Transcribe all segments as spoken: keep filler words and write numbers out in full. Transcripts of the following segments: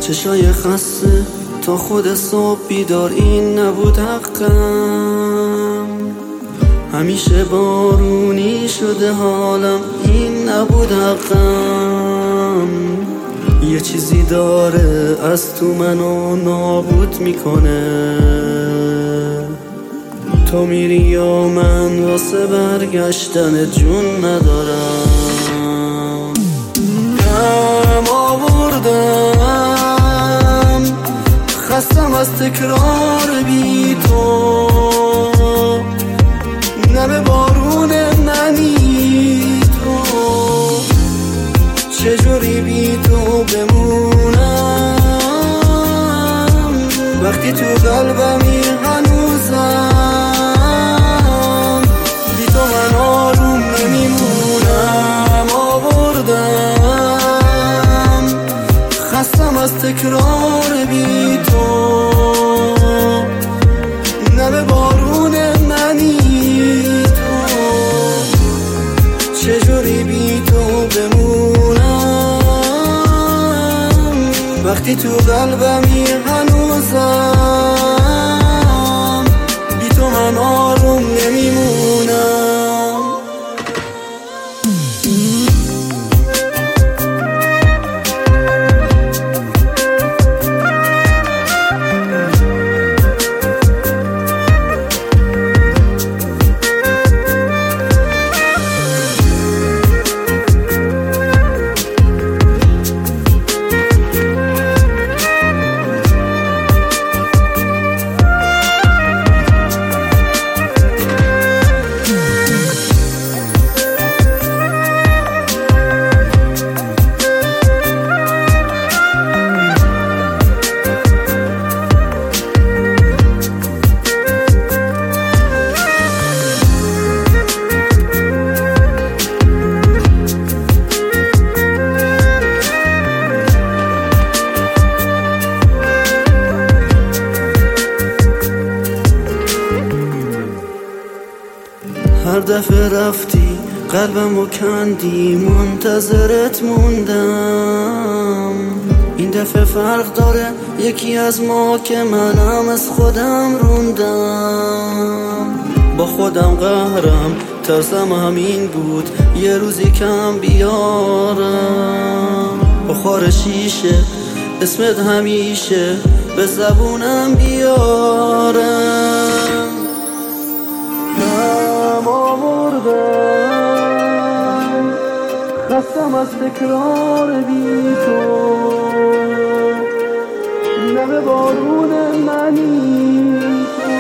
چشای خسته تا خود صبح بیدار، این نبود حقم. همیشه بارونی شده حالم، این نبود حقم. یه چیزی داره از تو منو نابود میکنه، تو میری یا من واسه برگشتن جون ندارم. غم آوردم، خستم از تکرار بی تو، نه به بارون منی تو. چجوری بی تو بمونم وقتی تو قلبمی هنوزم، بی تو من آروم نمیمونم. آوردم، خستم از تکرار بی تو، نه به بارون منی تو. چجوری بی تو بمونم وقتی تو قلبمی هنوزم، بی تو من آروم نمیمونم. هر دفعه رفتی قلبمو کندی، منتظرت موندم. این دفعه فرق داره، یکی از ما که منم از خودم روندم. با خودم قهرم، ترسم همین بود یه روزی کم بیارم. بخار شیشه اسمت همیشه به زبونم بیارم. غم آوردم، خستم از تکرار بی تو، نه به بارون منی تو.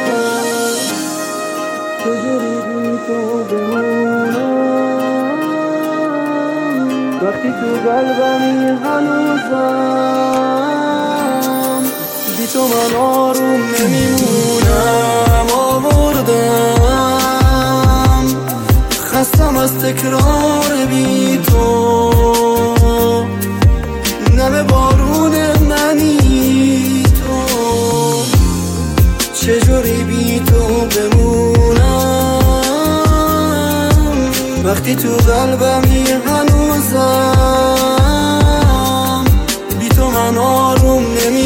چجوری بی تو بمونم وقتی تو قلبمی هنوزم، بی تو من آروم نمیمونم. آوردم، خستم از تکرار بی تو، نه به بارون منی تو. چجوری بی تو بمونم وقتی تو قلبمی هنوزم، بی تو من آروم نمی